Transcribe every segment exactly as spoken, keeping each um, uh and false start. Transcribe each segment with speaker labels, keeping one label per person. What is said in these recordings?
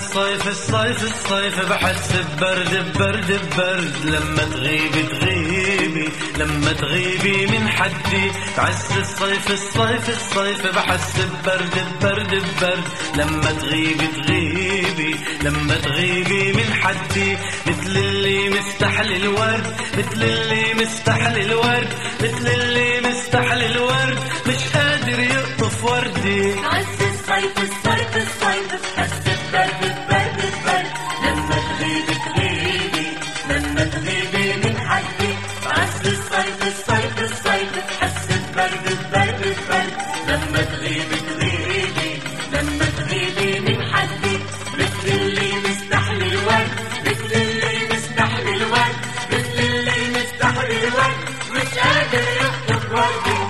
Speaker 1: الصيف الصيف الصيف بحس ببرد ببرد ببرد لما تغيبي تغيبي لما تغيبي من حدي. بعز الصيف الصيف الصيف بحس ببرد ببرد ببرد لما تغيبي تغيبي لما تغيبي من حدي. مثل اللي مستحل الورد مثل اللي مستحل الورد مثل اللي مستحل الورد مش قادر يقطف وردي.
Speaker 2: بعز الصيف الصيف الصيف بحس ببرد ببرد ببرد لما تغيبي تغيبي لما تغيبي من حدي. بعز الصيف الصيف الصيف بحس ببرد ببرد ببرد لما تغيبي تغيبي لما تغيبي من حدي. مثل اللي مستحل الورد مثل اللي مستحل الورد مثل اللي مستحل الورد مش قادر يخطف وردي.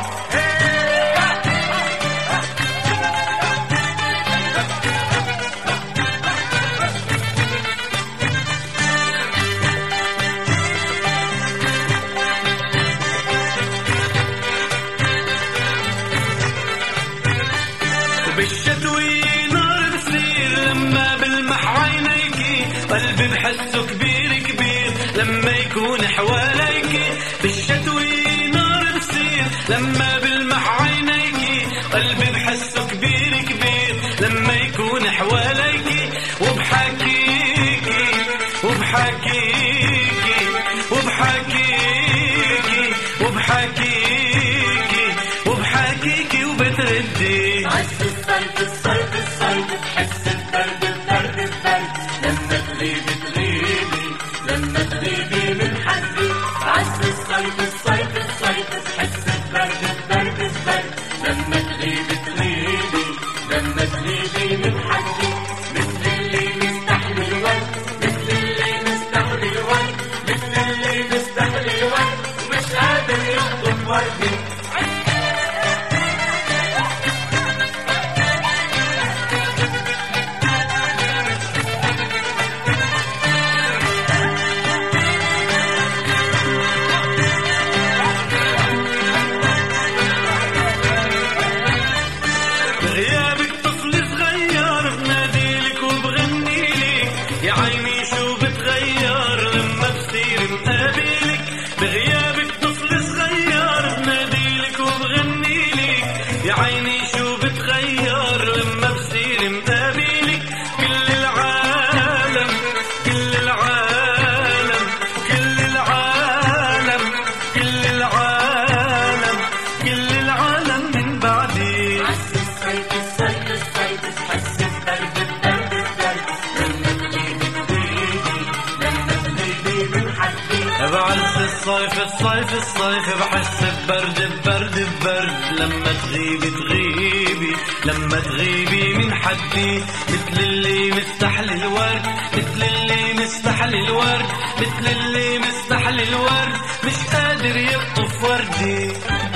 Speaker 1: بالشتوي نار بصير لما بلمح عينيكي. قلبي بحسه كبير كبير لما يكون حواليكي. بالشتوي نار بصير لما بلمح عينيكي. قلبي بحسه كبير كبير لما يكون حواليكي. وبحكيكي وبحكيكي وبحكيكي وبحكيكي وبحكيكي وبتردي.
Speaker 2: بعز الصيف الصيف الصيف بحس ببرد ببرد ببرد لما تغيبي تغيبي لما تغيبي من حدي. بعز الصيف الصيف الصيف بحس ببرد ببرد ببرد لما تغيبي تغيبي لما تغيبي من حدي. مثل اللي مستحل الورد مثل اللي مستحل الورد مثل اللي مستحل الورد مش قادر يخطف وردي.
Speaker 1: بغيابك طفل صغير بناديلك وبغنيلك. يا عيني شو بتغير لما بصير مقابلك. بغيابك طفل صغير بناديلك وبغنيلك. يا عيني شو بتغير لما بصير مقابلك. كل العالم كل العالم كل العالم كل العالم كل العالم من بعدي.
Speaker 2: بعز الصيف الصيف الصيف بحس ببرد ببرد ببرد لما تغيبي تغيبي لما تغيبي من حدي.
Speaker 1: بعز الصيف الصيف الصيف بحس ببرد ببرد ببرد لما تغيبي تغيبي لما تغيبي من حدي. مثل اللي مستحل الورد مثل اللي مستحل الورد مثل اللي مستحل الورد مش قادر يقطف وردي.